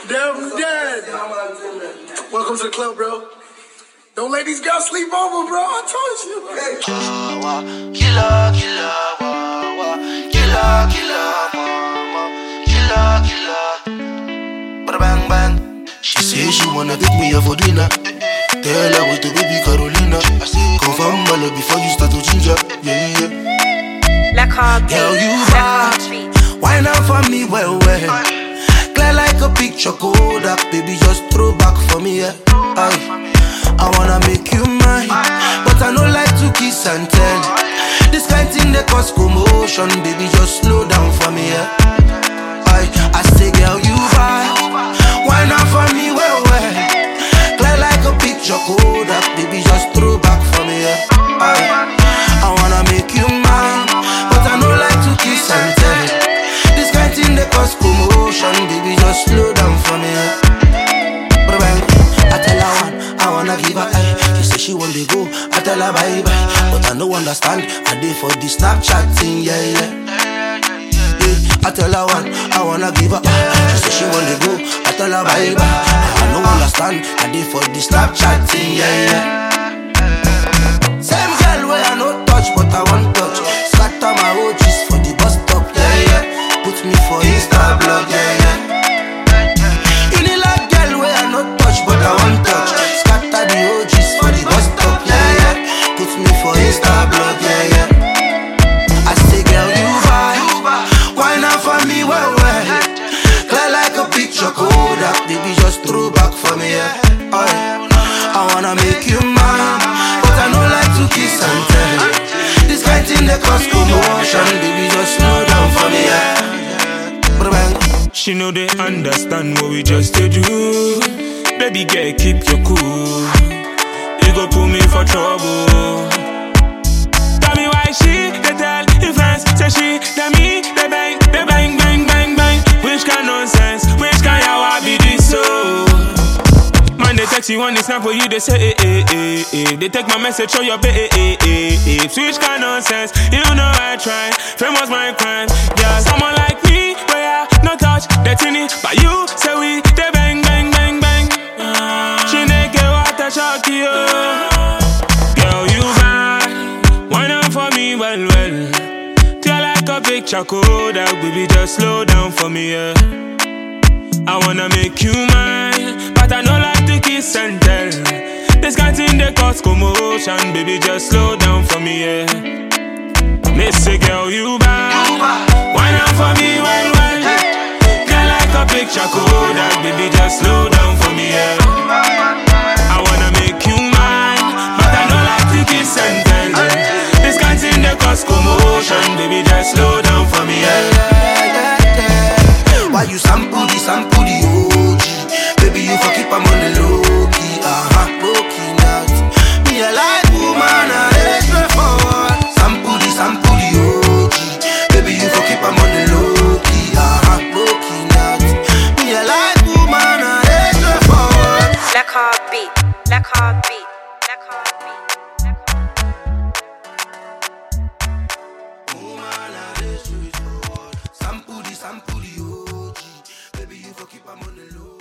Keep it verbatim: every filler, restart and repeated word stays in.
Damn dead. Welcome to the club, bro. Don't let these girls sleep over, bro. I told you. Hey. Killer, killer, wah, wah. Killer, killer, mama. Killer, killer. Bada bang bang. She say she wanna take me out for dinner. Tell her with the baby Carolina. Confirm my love before you start to ginger. Yeah, yeah. Girl, you bad. Wine out for me, well, well. Clear like a picture, Kodak. Baby, just throw back for me, yeah. Aye. I wanna make you mine, but I don't like to kiss and tell. This kind thing that cause commotion. Baby, just slow down for me, yeah. Aye. I say, girl, you bad. Wine out for me, well, well. Clear like a picture, Kodak. Baby, just throw back for me, yeah. Aye. I wanna make you mine, but I don't like to kiss and tell. This kind thing that cause commotion. Baby, just slow down for me, yeah. I tell her one, I wanna give her eye. She say she want to go, I tell her bye bye. But I don't understand, I did for the Snapchat thing, yeah, yeah, yeah. I tell her one, I wanna give her eye. She say she want to go, I tell her bye bye. I don't understand, I did for the Snapchat thing, yeah, yeah. Same girl where I no touch, but I want touch. Scatter my O Gs for the bus stop, yeah, yeah. Put me for Insta blog, yeah, yeah. But I want touch, scatter the O Gs for the bus stop, yeah, yeah. Put me for Insta blog, yeah, yeah. I say, girl, you vibe. Why not for me, well, well. Clear like a picture, Kodak. Baby, just throw back for me, yeah. Aye. I wanna make you mine, but I don't like to kiss and tell. This kind thing that cause commotion. Baby, just slow down for me, yeah. She know they understand what we just did do. Baby girl, keep your cool. You go put me for trouble. Tell me why she, they tell your friends. Say she, they me, they bang, they bang, bang, bang, bang. Which kind nonsense, which kind yawa be this so? Man, they text you on the snap for you, they say, eh, eh, eh, eh. They take my message, show your babe, eh, eh, eh, eh. Which kind nonsense, you know I try. Famous my crime, yeah. Someone like me, where I no touch, that's in it. But you, say we, they bang, bang, bang, bang. She naked water shock you. Girl, you bad. Why not for me, well, well. Feel like a picture Kodak. Baby, just slow down for me, yeah. I wanna make you mine, but I don't like to kiss and tell. This kind of thing they cause commotion. Baby, just slow down for me, yeah. They say, girl, you bad. Why not for me, well, well. Feel like a picture Kodak. Baby, just slow down for me, yeah. I wanna make you mine, but I don't like to kiss and tell. This kind of thing that cause commotion. Baby, just slow down for me, yeah. Why you sample the, sample the O G? Baby, you for keep 'em on the low key, uh-huh, low key now. Me a like woman, I hate straightforward. Sample the, sample the O G. Baby, you for keep 'em on the low key, uh-huh, low key now. Me a like woman, I hate straightforward. Black Heart Beat, Black Heart Beat, Black Heart Beat, Black Heart Beat. Woman, I hate straightforward. Sample the, sample the O G. Baby, you for keep 'em on the low.